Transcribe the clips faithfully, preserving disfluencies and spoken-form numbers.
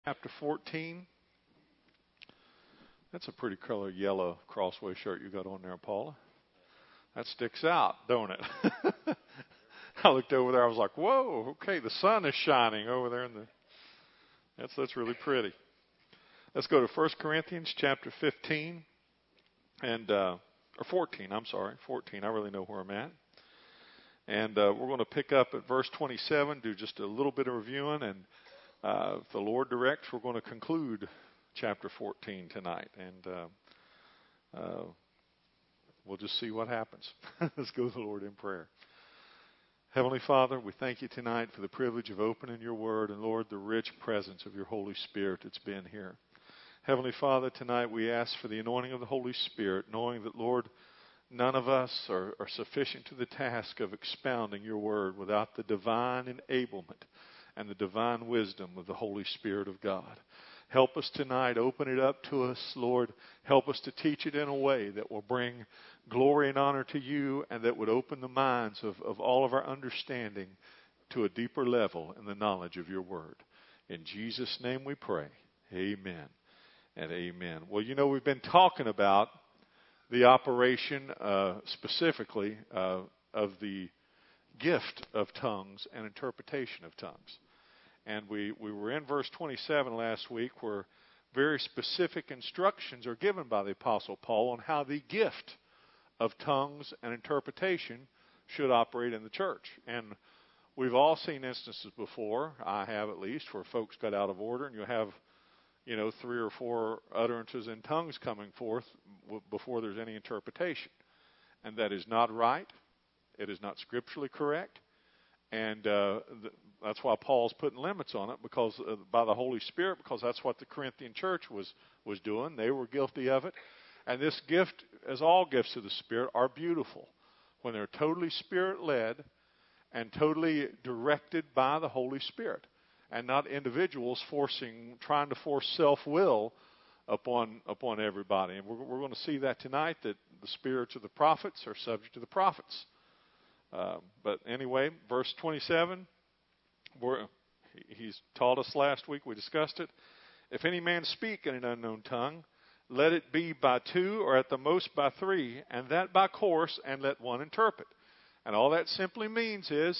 Chapter fourteen. That's a pretty color yellow crossway shirt you got on there, Paula. That sticks out, don't it? I looked over there. I was like, whoa, okay, the sun is shining over there. In the That's, that's really pretty. Let's go to First Corinthians chapter fifteen. and uh, Or fourteen, I'm sorry, fourteen. I really know where I'm at. And uh, we're going to pick up at verse twenty-seven, do just a little bit of reviewing, and Uh, if the Lord directs, we're going to conclude chapter fourteen tonight, and uh, uh, we'll just see what happens. Let's go to the Lord in prayer. Heavenly Father, we thank you tonight for the privilege of opening your word, and Lord, the rich presence of your Holy Spirit that's been here. Heavenly Father, tonight we ask for the anointing of the Holy Spirit, knowing that, Lord, none of us are, are sufficient to the task of expounding your word without the divine enablement and the divine wisdom of the Holy Spirit of God. Help us tonight. Open it up to us, Lord. Help us to teach it in a way that will bring glory and honor to you, and that would open the minds of, of all of our understanding to a deeper level in the knowledge of your word. In Jesus' name we pray. Amen and amen. Well, you know, we've been talking about the operation uh, specifically uh, of the gift of tongues and interpretation of tongues. And we, we were in verse twenty-seven last week, where very specific instructions are given by the Apostle Paul on how the gift of tongues and interpretation should operate in the church. And we've all seen instances before, I have at least, where folks got out of order, and you have, you know, three or four utterances in tongues coming forth before there's any interpretation. And that is not right. It is not scripturally correct, and uh, th- that's why Paul's putting limits on it, because uh, by the Holy Spirit, because that's what the Corinthian church was was doing. They were guilty of it, and this gift, as all gifts of the Spirit, are beautiful when they're totally Spirit-led and totally directed by the Holy Spirit, and not individuals forcing, trying to force self-will upon upon everybody. And we're, we're going to see that tonight, that the spirits of the prophets are subject to the prophets. Uh, but anyway, verse twenty-seven, we're, he's taught us last week, we discussed it. If any man speak in an unknown tongue, let it be by two, or at the most by three, and that by course, and let one interpret. And all that simply means is,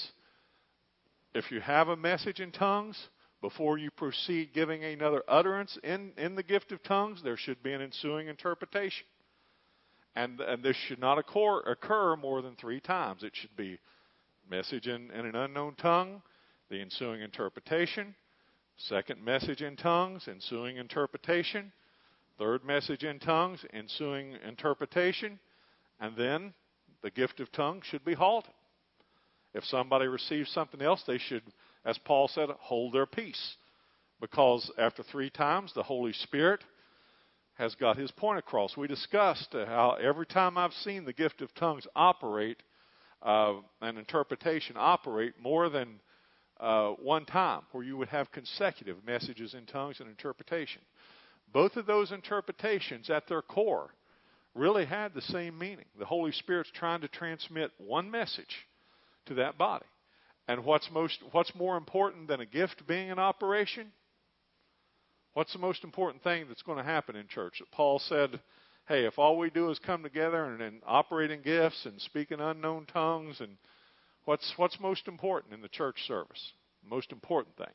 if you have a message in tongues, before you proceed giving another utterance in, in the gift of tongues, there should be an ensuing interpretation. And, and this should not occur, occur more than three times. It should be message in, in an unknown tongue, the ensuing interpretation, second message in tongues, ensuing interpretation, third message in tongues, ensuing interpretation, and then the gift of tongues should be halted. If somebody receives something else, they should, as Paul said, hold their peace, because after three times, the Holy Spirit has got his point across. We discussed how every time I've seen the gift of tongues operate, uh, and interpretation operate more than uh, one time, where you would have consecutive messages in tongues and interpretation. Both of those interpretations at their core really had the same meaning. The Holy Spirit's trying to transmit one message to that body. And what's most, what's more important than a gift being in operation? What's the most important thing that's going to happen in church? That Paul said, hey, if all we do is come together and, and operate in gifts and speak in unknown tongues, and what's what's most important in the church service? Most important thing.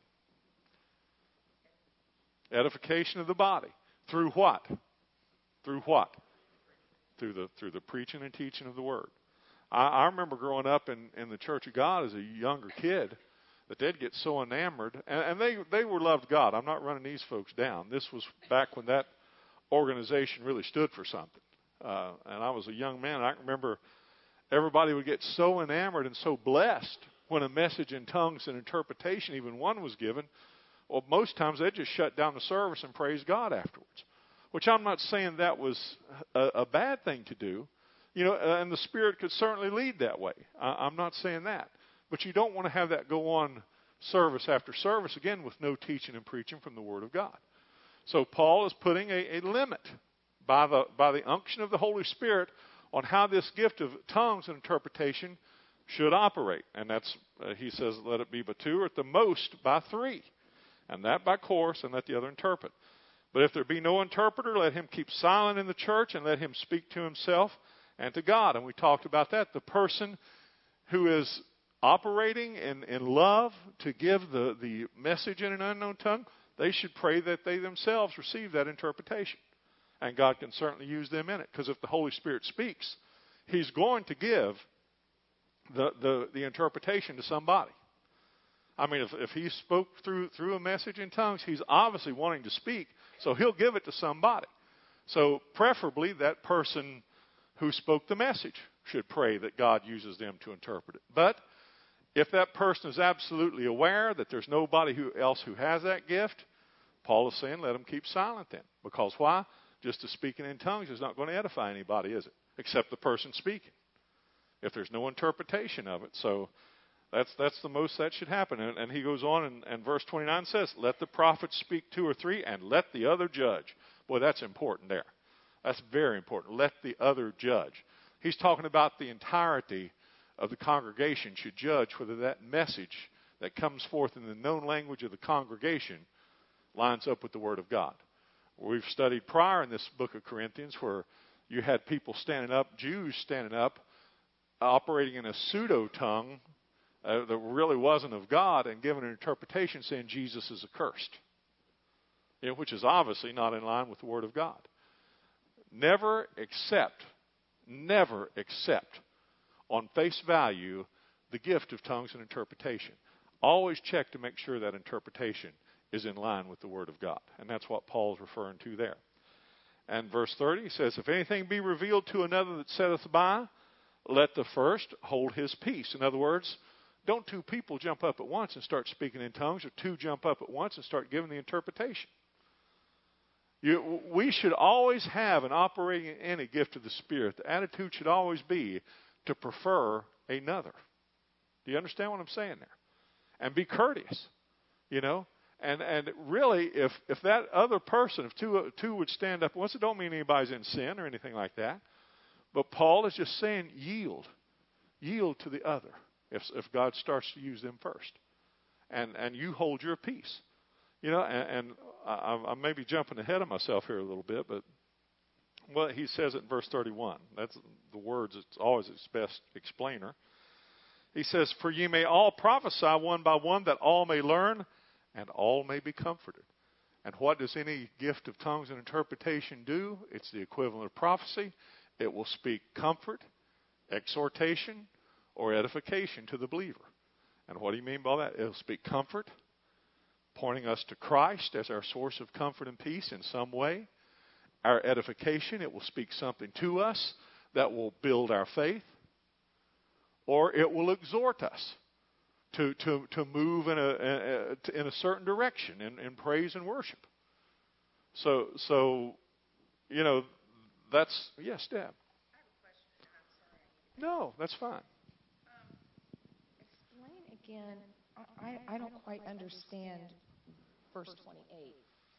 Edification of the body. Through what? Through what? Through the through the preaching and teaching of the word. I, I remember growing up in, in the Church of God as a younger kid, that they'd get so enamored, and, and they, they were loved God. I'm not running these folks down. This was back when that organization really stood for something. Uh, and I was a young man. I remember everybody would get so enamored and so blessed when a message in tongues and interpretation, even one, was given. Well, most times they'd just shut down the service and praise God afterwards, which I'm not saying that was a, a bad thing to do. You know, and the Spirit could certainly lead that way. I, I'm not saying that. But you don't want to have that go on service after service, again, with no teaching and preaching from the Word of God. So Paul is putting a, a limit by the, by the unction of the Holy Spirit on how this gift of tongues and interpretation should operate. And that's, uh, he says, let it be by two, or at the most by three. and that by course, and let the other interpret. But if there be no interpreter, let him keep silent in the church, and let him speak to himself and to God. And we talked about that. The person who is operating in, in love to give the, the message in an unknown tongue, they should pray that they themselves receive that interpretation. And God can certainly use them in it. Because if the Holy Spirit speaks, He's going to give the, the, the interpretation to somebody. I mean, if, if He spoke through, through a message in tongues, He's obviously wanting to speak, so He'll give it to somebody. So preferably that person who spoke the message should pray that God uses them to interpret it. But if that person is absolutely aware that there's nobody who else who has that gift, Paul is saying let them keep silent then. Because why? Just to speaking in tongues is not going to edify anybody, is it? Except the person speaking. If there's no interpretation of it. So that's that's the most that should happen. And, and he goes on, and, and verse twenty-nine says, let the prophet speak two or three, and let the other judge. Boy, that's important there. That's very important. Let the other judge. He's talking about the entirety of the congregation should judge whether that message that comes forth in the known language of the congregation lines up with the Word of God. We've studied prior in this book of Corinthians where you had people standing up, Jews standing up, operating in a pseudo-tongue uh, that really wasn't of God, and giving an interpretation saying Jesus is accursed, you know, which is obviously not in line with the Word of God. Never accept, never accept on face value the gift of tongues and interpretation. Always check to make sure that interpretation is in line with the Word of God. And that's what Paul's referring to there. And verse thirty says, if anything be revealed to another that sitteth by, let the first hold his peace. In other words, don't two people jump up at once and start speaking in tongues, or two jump up at once and start giving the interpretation. You, we should always have an operating in any gift of the Spirit. The attitude should always be to prefer another. Do you understand what I'm saying there? And be courteous, you know. And and really, if, if that other person, if two two would stand up once, it don't mean anybody's in sin or anything like that. But Paul is just saying yield. Yield to the other if if God starts to use them first. And and you hold your peace. You know, and, and I, I may be jumping ahead of myself here a little bit, but well, he says it in verse thirty-one. That's the words, it's always its best explainer. He says, for ye may all prophesy one by one, that all may learn, and all may be comforted. And what does any gift of tongues and interpretation do? It's the equivalent of prophecy. It will speak comfort, exhortation, or edification to the believer. And what do you mean by that? It'll speak comfort, pointing us to Christ as our source of comfort and peace in some way. Our edification, it will speak something to us that will build our faith. Or it will exhort us to, to, to move in a, in a certain direction in, in praise and worship. So, so, you know, that's, yes, Deb. I have a question, and I'm sorry. No, that's fine. Um, explain again. I, I don't quite understand verse twenty-eight.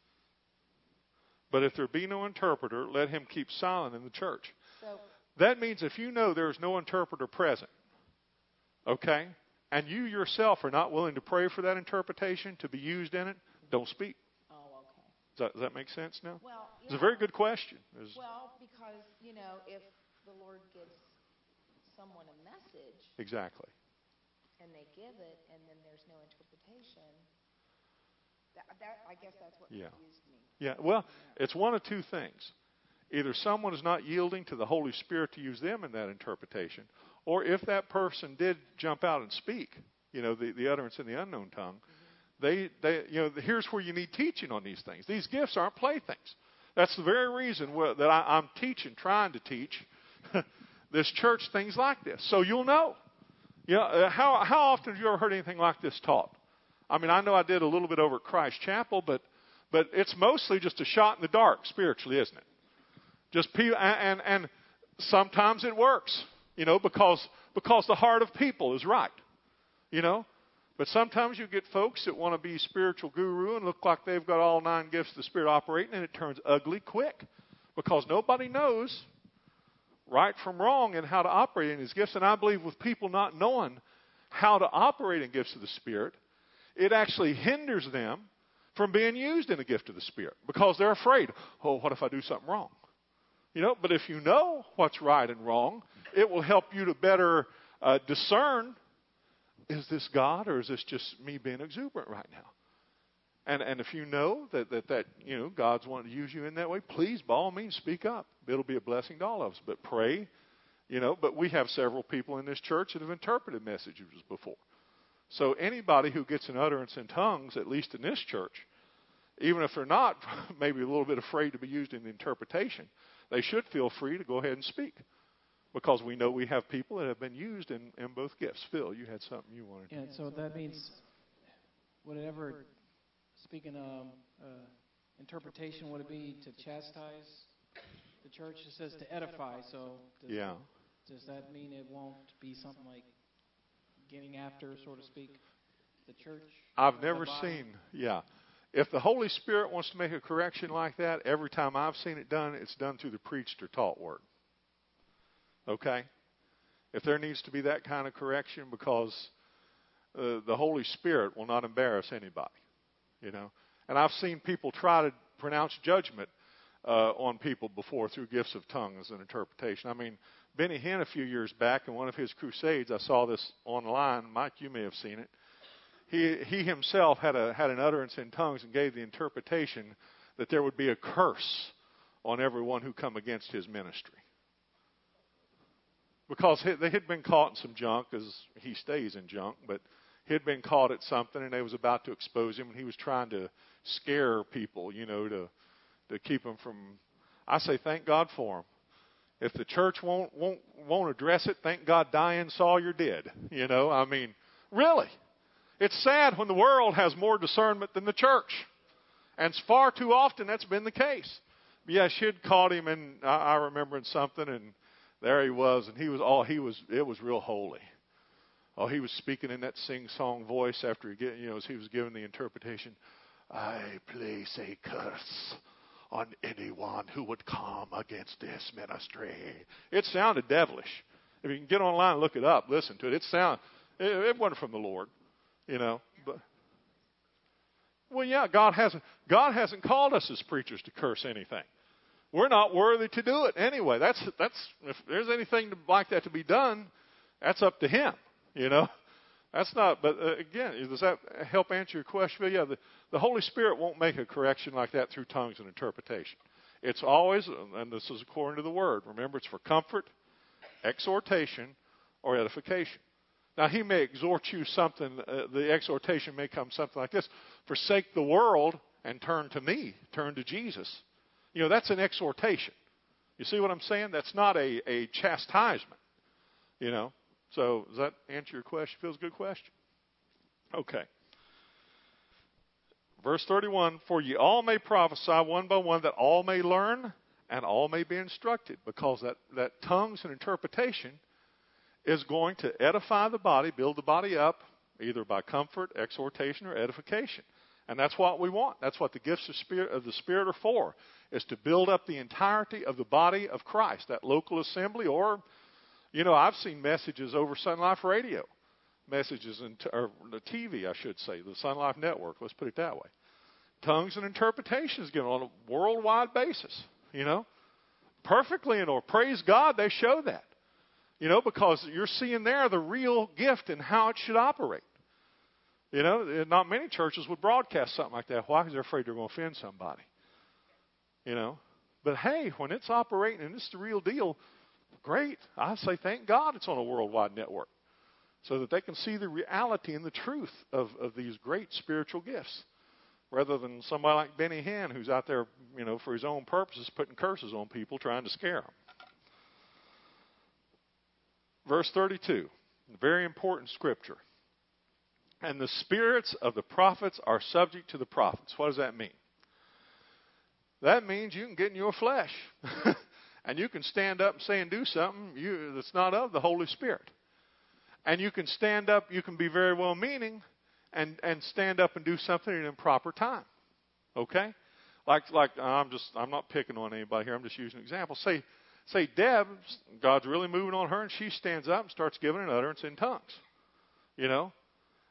But if there be no interpreter, let him keep silent in the church. So that means if you know there's no interpreter present, okay, and you yourself are not willing to pray for that interpretation to be used in it, don't speak. Oh, okay. Does that, does that make sense now? Well, It's a very good question. It's, well, because, you know, if the Lord gives someone a message exactly. and they give it and then there's no interpretation, that, that I guess that's what Yeah. confused me. Yeah, well, it's one of two things. Either someone is not yielding to the Holy Spirit to use them in that interpretation, or if that person did jump out and speak, you know, the, the utterance in the unknown tongue, mm-hmm. they, they, you know, here's where you need teaching on these things. These gifts aren't playthings. That's the very reason that I, I'm teaching, trying to teach this church things like this. So you'll know. You know, how, how often have you ever heard anything like this taught? I mean, I know I did a little bit over at Christ Chapel, but but it's mostly just a shot in the dark spiritually, isn't it? Just people, and, and and sometimes it works, you know, because because the heart of people is right, you know. But sometimes you get folks that want to be spiritual guru and look like they've got all nine gifts of the Spirit operating, and it turns ugly quick because nobody knows right from wrong and how to operate in His gifts. And I believe with people not knowing how to operate in gifts of the Spirit, it actually hinders them from being used in the gift of the Spirit because they're afraid. Oh, what if I do something wrong? You know, but if you know what's right and wrong, it will help you to better uh, discern, is this God or is this just me being exuberant right now? And and if you know that, that, that you know God's wanting to use you in that way, please, by all means, speak up. It'll be a blessing to all of us. But pray, you know. But we have several people in this church that have interpreted messages before. So anybody who gets an utterance in tongues, at least in this church, even if they're not maybe a little bit afraid to be used in the interpretation, they should feel free to go ahead and speak. Because we know we have people that have been used in, in both gifts. Phil, you had something you wanted to Yeah, so that means whatever... Speaking of uh, interpretation, would it be to chastise the church? It says to edify, so does, yeah. does that mean it won't be something like getting after, so to speak, the church? I've never seen, yeah. If the Holy Spirit wants to make a correction like that, every time I've seen it done, it's done through the preached or taught word. Okay? If there needs to be that kind of correction, because uh, the Holy Spirit will not embarrass anybody. You know, and I've seen people try to pronounce judgment uh, on people before through gifts of tongues and interpretation. I mean, Benny Hinn a few years back in one of his crusades, I saw this online. Mike, you may have seen it. He he himself had a had an utterance in tongues and gave the interpretation that there would be a curse on everyone who come against his ministry, because they had been caught in some junk, as he stays in junk, but. He had been caught at something, and they was about to expose him, and he was trying to scare people, you know, to to keep them from. I say, thank God for him. If the church won't won't won't address it, thank God Diane saw you're dead. You know, I mean, really, it's sad when the world has more discernment than the church, and far too often that's been the case. But yeah, she had caught him, and I, I remember in something, and there he was, and he was all he was. It was real holy. Oh, he was speaking in that sing-song voice after he get, you know, as he was giving the interpretation. I place a curse on anyone who would come against this ministry. It sounded devilish. If you can get online and look it up, listen to it. It sound it, it wasn't from the Lord, you know. But well, yeah, God hasn't God hasn't called us as preachers to curse anything. We're not worthy to do it anyway. That's that's if there's anything like that to be done, that's up to Him. You know, that's not, but uh, again, does that help answer your question? Yeah, the, the Holy Spirit won't make a correction like that through tongues and interpretation. It's always, and this is according to the Word, remember, it's for comfort, exhortation, or edification. Now, He may exhort you something, uh, the exhortation may come something like this: forsake the world and turn to me, turn to Jesus. You know, that's an exhortation. You see what I'm saying? That's not a, a chastisement, you know. So does that answer your question? Feels a good question? Okay. Verse thirty-one, for ye all may prophesy one by one, that all may learn and all may be instructed. Because that, that tongues and interpretation is going to edify the body, build the body up, either by comfort, exhortation, or edification. And that's what we want. That's what the gifts of, spirit, of the Spirit are for, is to build up the entirety of the body of Christ, that local assembly. Or, you know, I've seen messages over Sun Life Radio, messages, in t- or the T V, I should say, the Sun Life Network, let's put it that way. Tongues and interpretations given on a worldwide basis, you know. Perfectly in order. Praise God, they show that. You know, because you're seeing there the real gift and how it should operate. You know, not many churches would broadcast something like that. Why? Because they're afraid they're going to offend somebody. You know. But hey, when it's operating and it's the real deal, great. I say thank God it's on a worldwide network, so that they can see the reality and the truth of, of these great spiritual gifts, rather than somebody like Benny Hinn, who's out there, you know, for his own purposes, putting curses on people, trying to scare them. Verse thirty-two, very important scripture. And the spirits of the prophets are subject to the prophets. What does that mean? That means you can get in your flesh, and you can stand up and say and do something you, that's not of the Holy Spirit. And you can stand up, you can be very well-meaning, and, and stand up and do something in improper time. Okay? Like, like I'm just, I'm not picking on anybody here. I'm just using an example. Say, say Deb, God's really moving on her, and she stands up and starts giving an utterance in tongues. You know?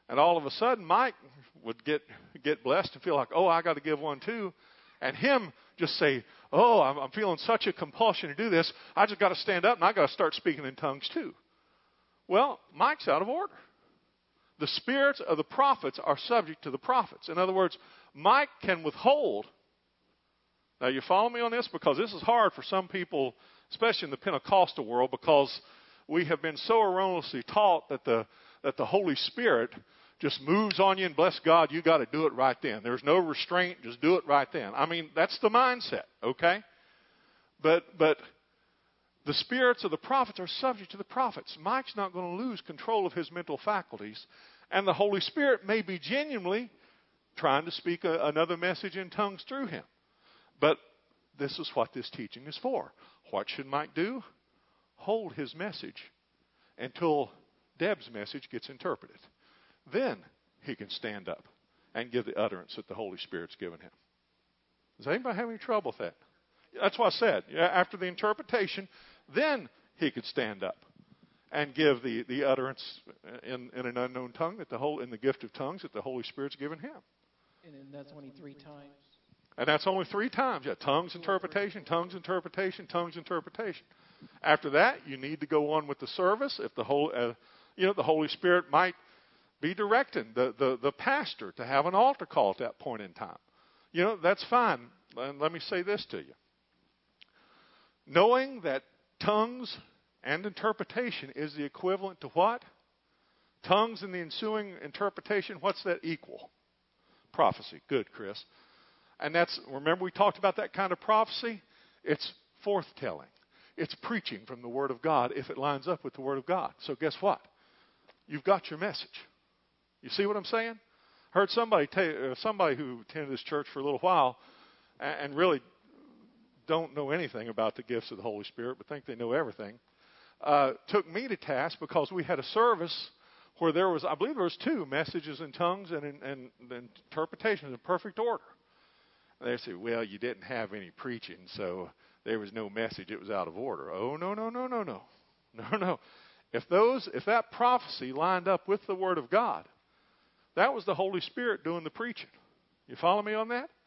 And all of a sudden, Mike would get get blessed and feel like, oh, I got to give one too. And him just say, oh, I'm, I'm feeling such a compulsion to do this. I just got to stand up and I got to start speaking in tongues too. Well, Mike's out of order. The spirits of the prophets are subject to the prophets. In other words, Mike can withhold. Now, you follow me on this? Because this is hard for some people, especially in the Pentecostal world, because we have been so erroneously taught that the that the Holy Spirit just moves on you and bless God, you got to do it right then. There's no restraint, just do it right then. I mean, that's the mindset, okay? But but the spirits of the prophets are subject to the prophets. Mike's not going to lose control of his mental faculties, and the Holy Spirit may be genuinely trying to speak a, another message in tongues through him. But this is what this teaching is for. What should Mike do? Hold his message until Deb's message gets interpreted. Then he can stand up and give the utterance that the Holy Spirit's given him. Does anybody have any trouble with that? That's what I said. After the interpretation, then he could stand up and give the, the utterance in, in an unknown tongue that the whole in the gift of tongues that the Holy Spirit's given him. And then that's only three times. And that's only three times. Yeah, tongues interpretation, tongues interpretation, tongues interpretation. After that, you need to go on with the service. If the whole, uh, you know, the Holy Spirit might be directing the, the, the pastor to have an altar call at that point in time. You know, that's fine. And let me say this to you. Knowing that tongues and interpretation is the equivalent to what? Tongues and the ensuing interpretation, what's that equal? Prophecy. Good, Chris. And that's, remember we talked about that kind of prophecy? It's forthtelling. It's preaching from the Word of God if it lines up with the Word of God. So guess what? You've got your message. You see what I'm saying? Heard somebody tell you, uh, somebody who attended this church for a little while and, and really don't know anything about the gifts of the Holy Spirit, but think they know everything, uh, took me to task because we had a service where there was, I believe there was two messages in tongues and, and, and interpretations in perfect order. And they said, well, you didn't have any preaching, so there was no message. It was out of order. Oh, no, no, no, no, no. No, no. If those, if that prophecy lined up with the Word of God, that was the Holy Spirit doing the preaching. You follow me on that?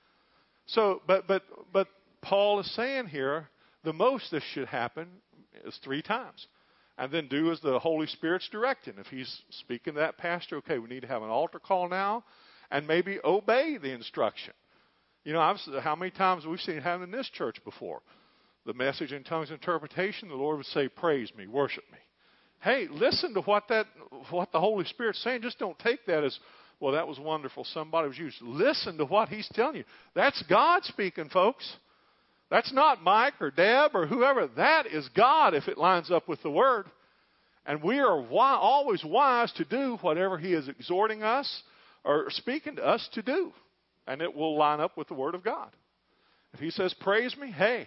So, but but but Paul is saying here, the most this should happen is three times. And then do as the Holy Spirit's directing. If he's speaking to that pastor, okay, we need to have an altar call now, and maybe obey the instruction. You know, I've, how many times we've seen it happen in this church before? The message in tongues interpretation, the Lord would say, praise me, worship me. Hey, listen to what that, what the Holy Spirit's saying. Just don't take that as, well, that was wonderful. Somebody was used. Listen to what He's telling you. That's God speaking, folks. That's not Mike or Deb or whoever. That is God if it lines up with the Word. And we are wi- always wise to do whatever He is exhorting us or speaking to us to do. And it will line up with the Word of God. If He says, praise me, hey,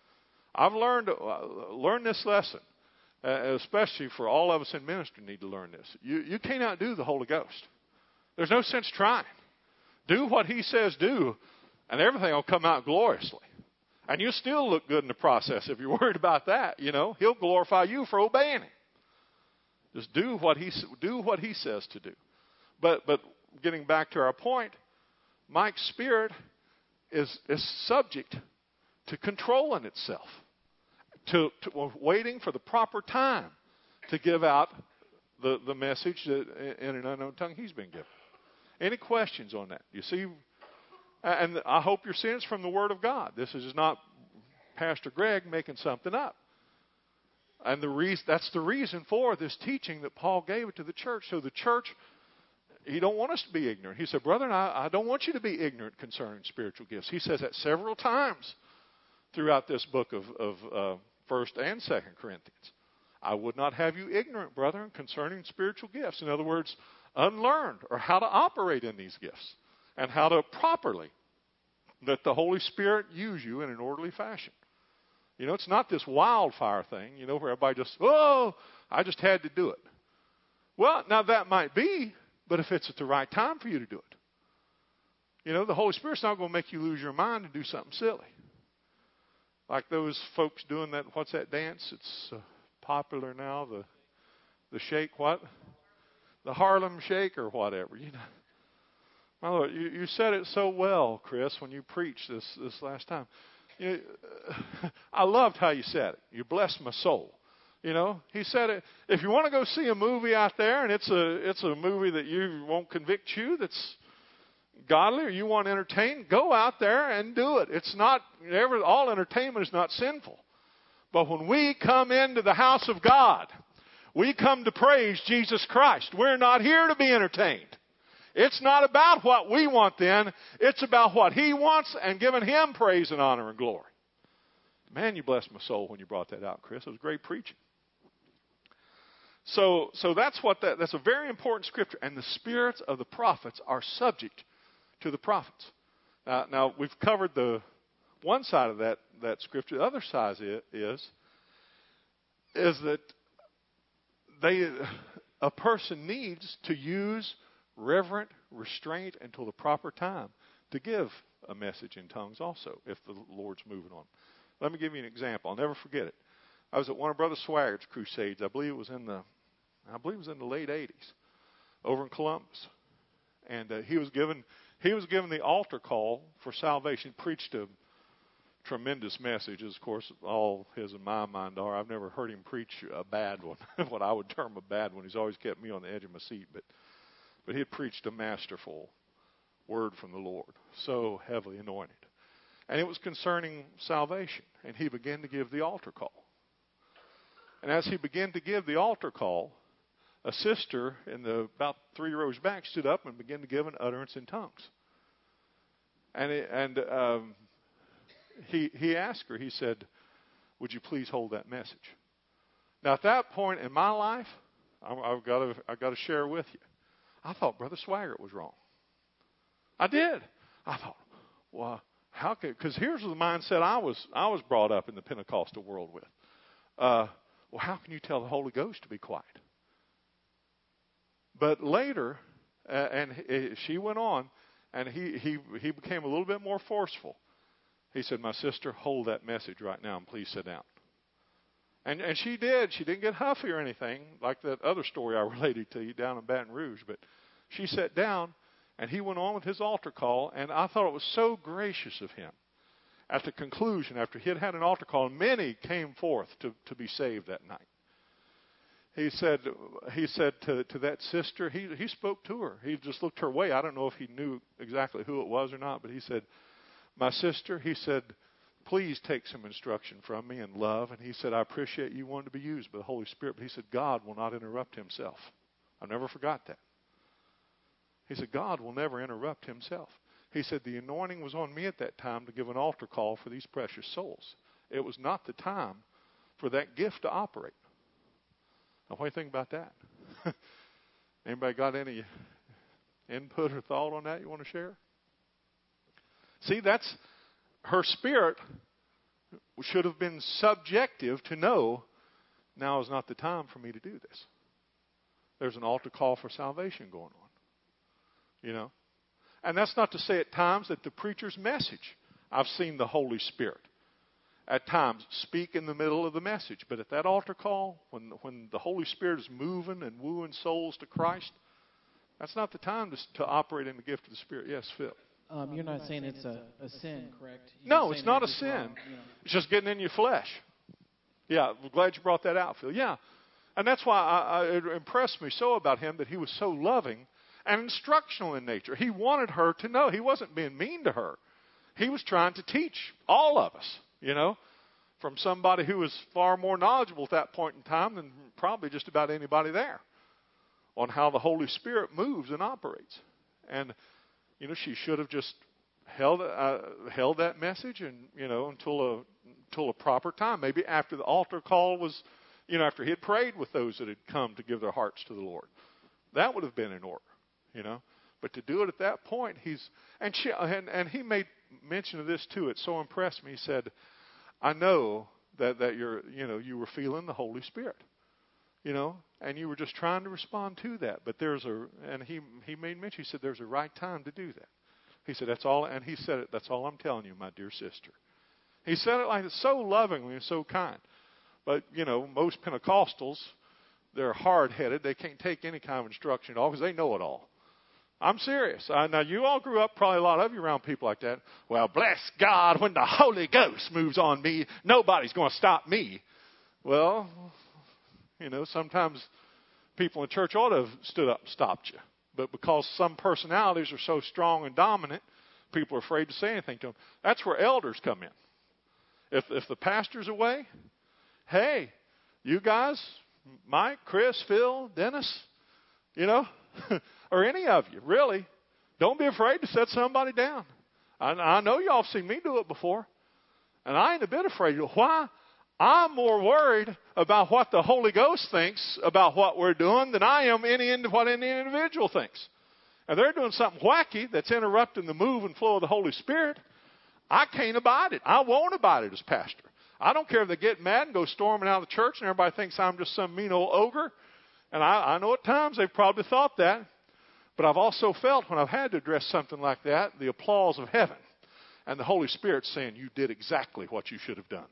I've learned, uh, learned this lesson. Uh, especially for all of us in ministry need to learn this. You, you can't outdo the Holy Ghost. There's no sense trying. Do what He says do, and everything will come out gloriously. And you'll still look good in the process if you're worried about that. You know, He'll glorify you for obeying Him. Just do what He do what He says to do. But but getting back to our point, Mike's spirit is is subject to controlling itself, to, to waiting for the proper time to give out the, the message that in an unknown tongue he's been given. Any questions on that? You see, and I hope you're seeing it's from the Word of God. This is not Pastor Greg making something up. And the reason, that's the reason for this teaching that Paul gave it to the church. So the church, he don't want us to be ignorant. He said, brethren, I, I don't want you to be ignorant concerning spiritual gifts. He says that several times throughout this book of, of uh, First and Second Corinthians. I would not have you ignorant, brethren, concerning spiritual gifts. In other words, unlearned, or how to operate in these gifts, and how to properly let the Holy Spirit use you in an orderly fashion. You know, it's not this wildfire thing, you know, where everybody just, oh, I just had to do it. Well, now that might be, but if it's at the right time for you to do it. You know, the Holy Spirit's not going to make you lose your mind and do something silly. Like those folks doing that, what's that dance? It's uh, popular now, the the shake, what? the Harlem Shake or whatever. You know, my Lord, you, you said it so well, Chris, when you preached this this last time. You, I loved how you said it. You blessed my soul. You know, he said it. If you want to go see a movie out there, and it's a it's a movie that you won't convict you, that's godly, or you want to entertain, go out there and do it. It's not ever all entertainment is not sinful, but when we come into the house of God, we come to praise Jesus Christ. We're not here to be entertained. It's not about what we want then. It's about what He wants and giving Him praise and honor and glory. Man, you blessed my soul when you brought that out, Chris. It was great preaching. So, so that's what that, that's a very important scripture. And the spirits of the prophets are subject to the prophets. Now, now we've covered the one side of that, that scripture. The other side is, is that they, a person needs to use reverent restraint until the proper time to give a message in tongues also, if the Lord's moving on. Let me give you an example. I'll never forget it. I was at one of Brother Swaggart's crusades. I believe it was in the, I believe it was in the late eighties, over in Columbus, and uh, he was given he was given the altar call for salvation. Preached a tremendous message, as of course all his and my mind are. I've never heard him preach a bad one, what I would term a bad one. He's always kept me on the edge of my seat, but but he had preached a masterful word from the Lord, so heavily anointed. And it was concerning salvation. And he began to give the altar call. And as he began to give the altar call, a sister in the about three rows back stood up and began to give an utterance in tongues. And it, and um, he he asked her, he said, "Would you please hold that message?" Now at that point in my life, I, I've got to I've got to share with you. I thought Brother Swaggart was wrong. I did. I thought, well, how could? Because here's the mindset I was I was brought up in the Pentecostal world with. Uh, well, how can you tell the Holy Ghost to be quiet? But later, uh, and he, she went on, and he, he he became a little bit more forceful. He said, "My sister, hold that message right now, and please sit down." And and she did. She didn't get huffy or anything like that other story I related to you down in Baton Rouge. But she sat down, and he went on with his altar call. And I thought it was so gracious of him. At the conclusion, after he had had an altar call, and many came forth to, to be saved that night. He said, he said to, to that sister, he, he spoke to her. He just looked her way. I don't know if he knew exactly who it was or not, but he said, "My sister," he said, "please take some instruction from me in love." And he said, "I appreciate you wanting to be used by the Holy Spirit." But he said, "God will not interrupt Himself." I never forgot that. He said, "God will never interrupt Himself." He said, "The anointing was on me at that time to give an altar call for these precious souls. It was not the time for that gift to operate." Now, what do you think about that? Anybody got any input or thought on that you want to share? See, that's her spirit should have been subjective to know now is not the time for me to do this. There's an altar call for salvation going on. You know? And that's not to say at times that the preacher's message, I've seen the Holy Spirit at times speak in the middle of the message. But at that altar call, when, when the Holy Spirit is moving and wooing souls to Christ, that's not the time to, to operate in the gift of the Spirit. Yes, Phil. Um, you're not saying it's a, a sin, correct? You're no, it's not a sin. Wrong, you know. It's just getting in your flesh. Yeah, I'm glad you brought that out, Phil. Yeah. And that's why I, I, it impressed me so about him that he was so loving and instructional in nature. He wanted her to know. He wasn't being mean to her. He was trying to teach all of us, you know, from somebody who was far more knowledgeable at that point in time than probably just about anybody there on how the Holy Spirit moves and operates. And, you know, she should have just held uh, held that message and, you know, until a, until a proper time. Maybe after the altar call was, you know, after he had prayed with those that had come to give their hearts to the Lord. That would have been in order, you know. But to do it at that point, he's, and she, and, and he made mention of this too. It so impressed me. He said, "I know that, that you're, you know, you were feeling the Holy Spirit, you know, and you were just trying to respond to that. But there's a," and he, he made mention, he said, "there's a right time to do that." He said, "That's all," and he said it, "That's all I'm telling you, my dear sister." He said it like so lovingly and so kind. But, you know, most Pentecostals, they're hard-headed. They can't take any kind of instruction at all because they know it all. I'm serious. Uh, now, you all grew up, probably a lot of you, around people like that. Well, bless God, when the Holy Ghost moves on me, nobody's going to stop me. Well, you know, sometimes people in church ought to have stood up and stopped you. But because some personalities are so strong and dominant, people are afraid to say anything to them. That's where elders come in. If, if the pastor's away, hey, you guys, Mike, Chris, Phil, Dennis, you know, or any of you, really, don't be afraid to set somebody down. I, I know y'all have seen me do it before, and I ain't a bit afraid. Why? I'm more worried about what the Holy Ghost thinks about what we're doing than I am any what any individual thinks. And they're doing something wacky that's interrupting the move and flow of the Holy Spirit. I can't abide it. I won't abide it as pastor. I don't care if they get mad and go storming out of the church and everybody thinks I'm just some mean old ogre. And I, I know at times they've probably thought that. But I've also felt when I've had to address something like that, the applause of heaven and the Holy Spirit saying, you did exactly what you should have done.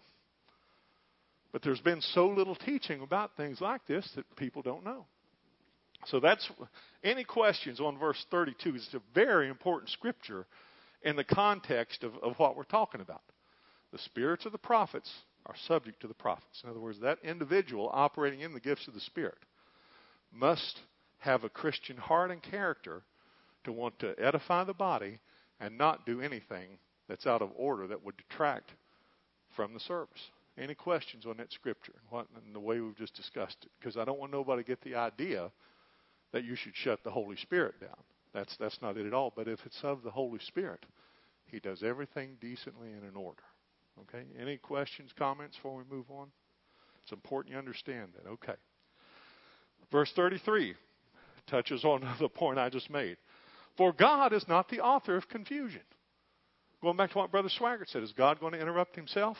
But there's been so little teaching about things like this that people don't know. So that's, any questions on verse thirty-two? It's a very important scripture in the context of, of what we're talking about. The spirits of the prophets are subject to the prophets. In other words, that individual operating in the gifts of the Spirit must have a Christian heart and character to want to edify the body and not do anything that's out of order that would detract from the service. Any questions on that scripture and, what, and the way we've just discussed it? Because I don't want nobody to get the idea that you should shut the Holy Spirit down. That's, that's not it at all. But if it's of the Holy Spirit, He does everything decently and in order. Okay? Any questions, comments before we move on? It's important you understand that. Okay. Verse thirty-three touches on the point I just made. For God is not the author of confusion. Going back to what Brother Swaggart said, is God going to interrupt Himself?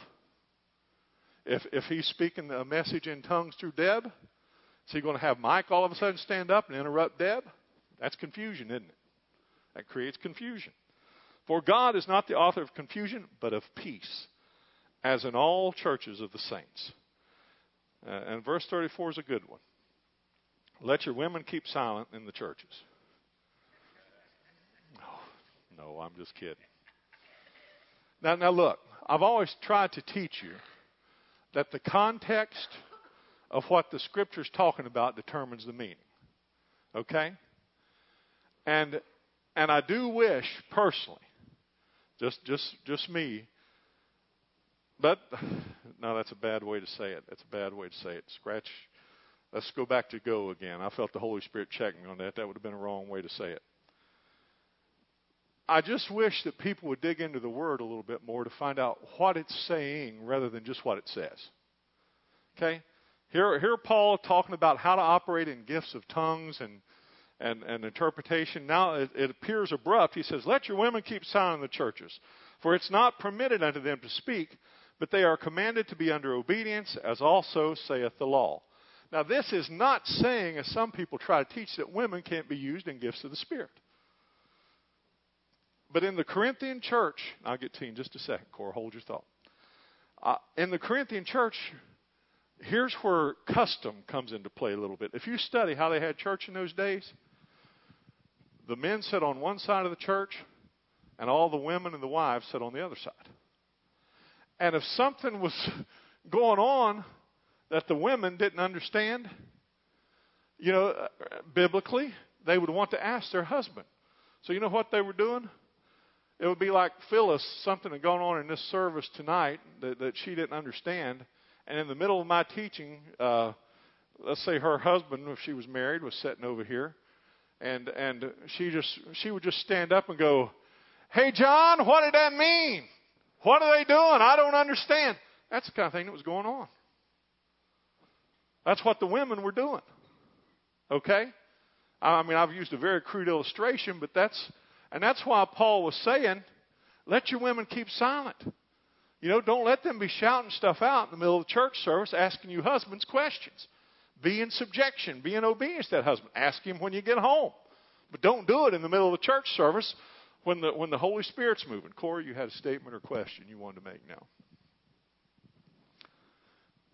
If if He's speaking a message in tongues through Deb, is He going to have Mike all of a sudden stand up and interrupt Deb? That's confusion, isn't it? That creates confusion. For God is not the author of confusion, but of peace, as in all churches of the saints. Uh, and verse thirty-four is a good one. Let your women keep silent in the churches. No, no, I'm just kidding. Now, now look, I've always tried to teach you that the context of what the Scripture's talking about determines the meaning. Okay? And and I do wish, personally, just just just me, but, no, that's a bad way to say it. That's a bad way to say it. Scratch. Let's go back to go again. I felt the Holy Spirit check me on that. That would have been a wrong way to say it. I just wish that people would dig into the Word a little bit more to find out what it's saying rather than just what it says. Okay? Here, here Paul talking about how to operate in gifts of tongues and, and, and interpretation. Now it, it appears abrupt. He says, let your women keep silent in the churches, for it's not permitted unto them to speak, but they are commanded to be under obedience, as also saith the law. Now this is not saying, as some people try to teach, that women can't be used in gifts of the Spirit. But in the Corinthian church, I'll get to you in just a second, Cora, hold your thought. Uh, in the Corinthian church, here's where custom comes into play a little bit. If you study how they had church in those days, the men sat on one side of the church, and all the women and the wives sat on the other side. And if something was going on that the women didn't understand, you know, biblically, they would want to ask their husband. So you know what they were doing? It would be like Phyllis, something had gone on in this service tonight that, that she didn't understand. And in the middle of my teaching, uh, let's say her husband, if she was married, was sitting over here. And and she just she would just stand up and go, hey, John, what did that mean? What are they doing? I don't understand. That's the kind of thing that was going on. That's what the women were doing. Okay? I mean, I've used a very crude illustration, but that's, and that's why Paul was saying, let your women keep silent. You know, don't let them be shouting stuff out in the middle of the church service, asking you husbands questions. Be in subjection. Be in obedience to that husband. Ask him when you get home. But don't do it in the middle of the church service when the, when the Holy Spirit's moving. Corey, you had a statement or question you wanted to make now. In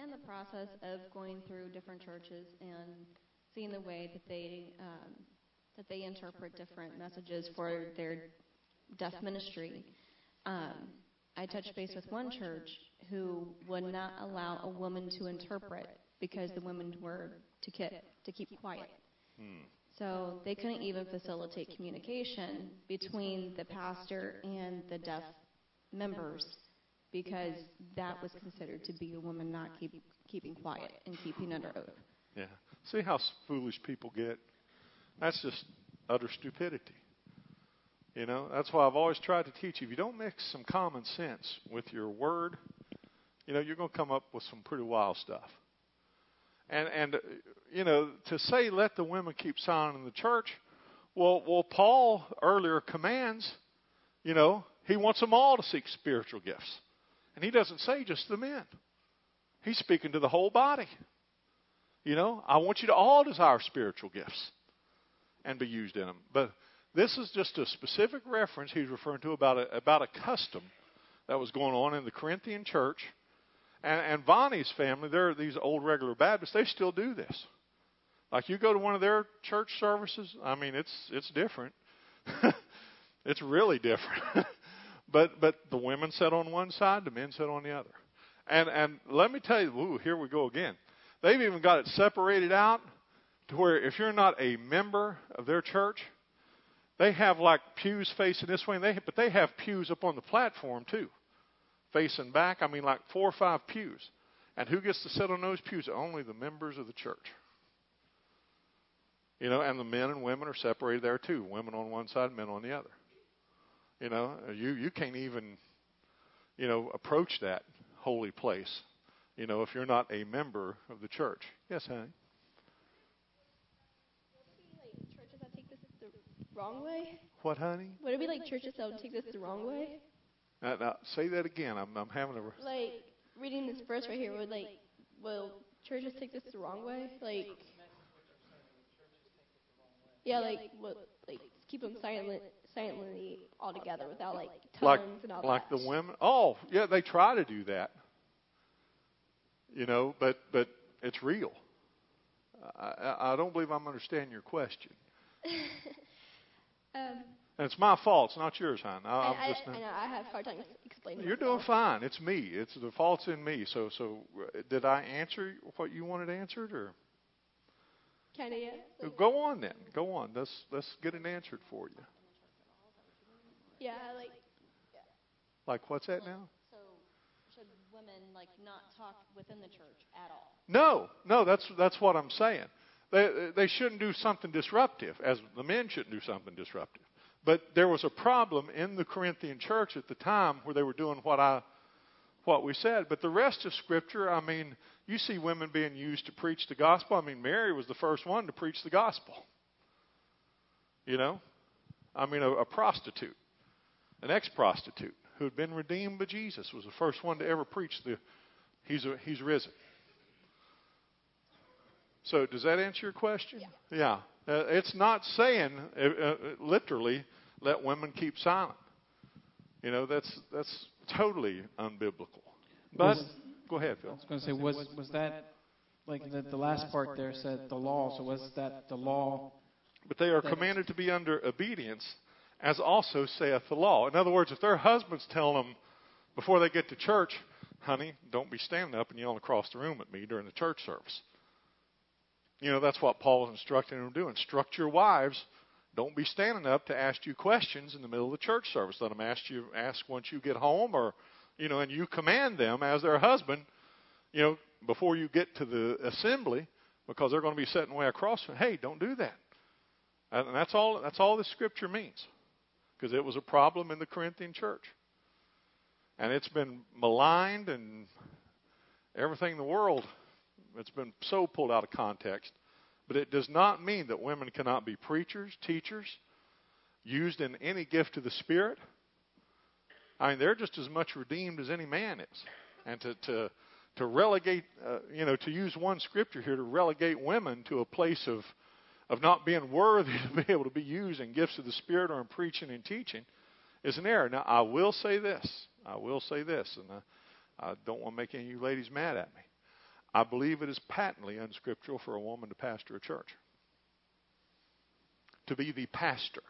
in the process of going through different churches and seeing the way that they um, that they interpret different messages for their deaf ministry. Um, I touched base with one church who would not allow a woman to interpret because the women were to keep to keep quiet. Hmm. So they couldn't even facilitate communication between the pastor and the deaf members because that was considered to be a woman not keep, keeping quiet and keeping under oath. Yeah. See how foolish people get? That's just utter stupidity. You know, that's why I've always tried to teach you. If you don't mix some common sense with your word, you know, you're going to come up with some pretty wild stuff. And, and you know, to say let the women keep silent in the church, well, well, Paul earlier commands, you know, he wants them all to seek spiritual gifts. And he doesn't say just the men. He's speaking to the whole body. You know, I want you to all desire spiritual gifts and be used in them. But this is just a specific reference he's referring to about a, about a custom that was going on in the Corinthian church. And, and Vonnie's family, they're these old regular Baptists, they still do this. Like you go to one of their church services, I mean, it's it's different. It's really different. but but the women sit on one side, the men sit on the other. And and let me tell you, ooh, here we go again. They've even got it separated out to where if you're not a member of their church, they have like pews facing this way, and they but they have pews up on the platform too. Facing back, I mean like four or five pews. And who gets to sit on those pews? Only the members of the church. You know, and the men and women are separated there too. Women on one side, men on the other. You know, you, you can't even, you know, approach that holy place, you know, if you're not a member of the church. Yes, honey? Would it be like churches that take this the wrong way? What, honey? Would it be like churches that would take this the wrong way? Now, now, say that again. I'm, I'm having a... Like, reading this verse right here, would, like, will churches take this the wrong way? Like, yeah, like, what, like, keep them silent, silently all together without, like, tongues like, and all like that. the women. Oh, yeah, they try to do that. You know, but but it's real. I, I don't believe I'm understanding your question. um, And it's my fault. It's not yours, hon. I, I, I'm I, just. I know, I have a hard time explaining You're myself. doing fine. It's me. It's the fault's in me. So so uh, did I answer what you wanted answered, or Kind of, yeah. So, go on then? Go on. Let's let's get it answered for you. yeah, like, Like what's that now? So should women like not talk within the church at all? No, no. That's that's what I'm saying. They they shouldn't do something disruptive, as the men shouldn't do something disruptive. But there was a problem in the Corinthian church at the time where they were doing what I, what we said. But the rest of Scripture, I mean, you see women being used to preach the gospel. I mean, Mary was the first one to preach the gospel. You know? I mean, a, a prostitute, an ex-prostitute who had been redeemed by Jesus was the first one to ever preach the, he's, a, he's risen. So does that answer your question? Yeah. Yeah. Uh, it's not saying uh, uh, literally let women keep silent. You know, that's that's totally unbiblical. But Was- go ahead, I Phil. was going to say, was was that like the, the last part there said the law? So was that the law? But they are commanded to be under obedience, as also saith the law. In other words, if their husband's telling them before they get to church, honey, don't be standing up and yelling across the room at me during the church service. You know, that's what Paul was instructing them to do. Instruct your wives. Don't be standing up to ask you questions in the middle of the church service. Let them ask you ask once you get home, or, you know, and you command them as their husband, you know, before you get to the assembly, because they're going to be sitting way across. Hey, don't do that. And that's all. That's all the Scripture means, because it was a problem in the Corinthian church, and it's been maligned and everything in the world. It's been so pulled out of context. But it does not mean that women cannot be preachers, teachers, used in any gift of the Spirit. I mean, they're just as much redeemed as any man is. And to to, to relegate, uh, you know, to use one scripture here to relegate women to a place of, of not being worthy to be able to be used in gifts of the Spirit or in preaching and teaching is an error. Now, I will say this. I will say this, and I, I don't want to make any of you ladies mad at me. I believe it is patently unscriptural for a woman to pastor a church. To be the pastor.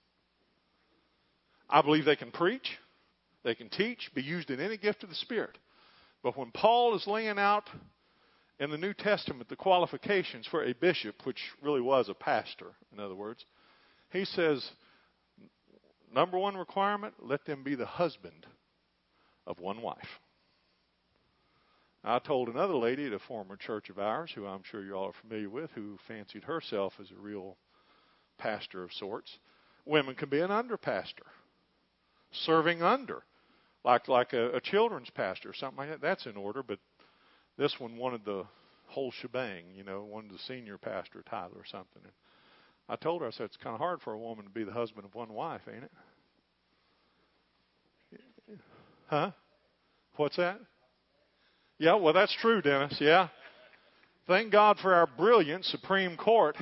I believe they can preach, they can teach, be used in any gift of the Spirit. But when Paul is laying out in the New Testament the qualifications for a bishop, which really was a pastor, in other words, he says, number one requirement, let them be the husband of one wife. I told another lady at a former church of ours, who I'm sure you all are familiar with, who fancied herself as a real pastor of sorts, women can be an under pastor, serving under, like like a, a children's pastor or something like that. That's in order, but this one wanted the whole shebang, you know, wanted the senior pastor title or something. And I told her, I said, it's kind of hard for a woman to be the husband of one wife, ain't it? Huh? What's that? Yeah, well, that's true, Dennis, yeah. Thank God for our brilliant Supreme Court.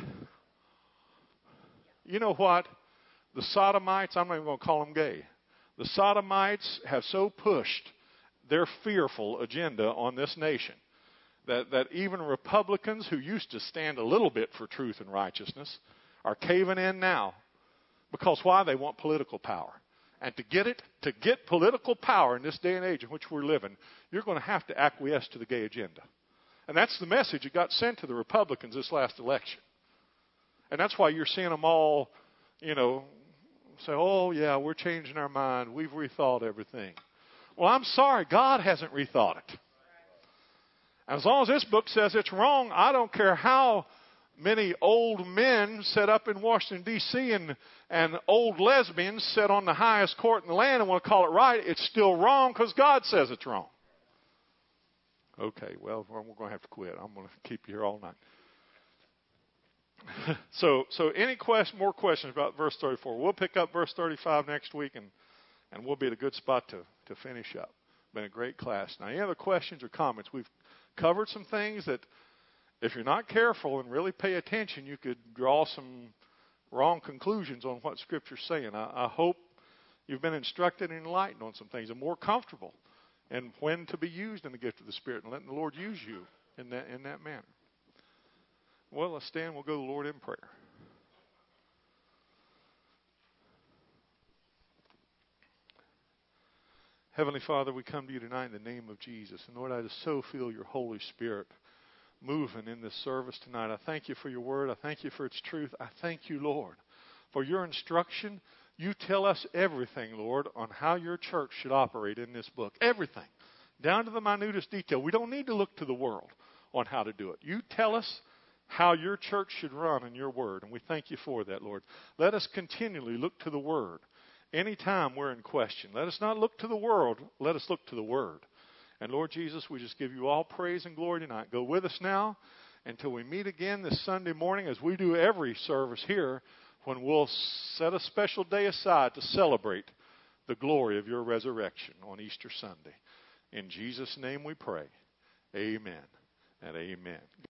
You know what? The Sodomites, I'm not even going to call them gay. The Sodomites have so pushed their fearful agenda on this nation that, that even Republicans who used to stand a little bit for truth and righteousness are caving in now. Because why? They want political power. And to get it, to get political power in this day and age in which we're living, you're going to have to acquiesce to the gay agenda. And that's the message that got sent to the Republicans this last election. And that's why you're seeing them all, you know, say, oh, yeah, we're changing our mind. We've rethought everything. Well, I'm sorry. God hasn't rethought it. And as long as this book says it's wrong, I don't care how many old men set up in Washington, D C and, and old lesbians sit on the highest court in the land and want to call it right. It's still wrong because God says it's wrong. Okay, well, we're going to have to quit. I'm going to keep you here all night. so, so any question, more questions about verse thirty-four? We'll pick up verse thirty-five next week, and, and we'll be at a good spot to, to finish up. Been a great class. Now, any other questions or comments? We've covered some things that, if you're not careful and really pay attention, you could draw some wrong conclusions on what Scripture's saying. I, I hope you've been instructed and enlightened on some things and more comfortable and when to be used in the gift of the Spirit and letting the Lord use you in that in that manner. Well, let's stand. We'll go to the Lord in prayer. Heavenly Father, we come to you tonight in the name of Jesus. And Lord, I just so feel your Holy Spirit moving in this service tonight. I thank you for your word. I thank you for its truth. I thank you, Lord, for your instruction. You tell us everything, Lord, on how your church should operate in this book. Everything, down to the minutest detail. We don't need to look to the world on how to do it. You tell us how your church should run in your word, and we thank you for that, Lord. Let us continually look to the word anytime we're in question. Let us not look to the world. Let us look to the word. And Lord Jesus, we just give you all praise and glory tonight. Go with us now until we meet again this Sunday morning, as we do every service here, when we'll set a special day aside to celebrate the glory of your resurrection on Easter Sunday. In Jesus' name we pray. Amen and amen.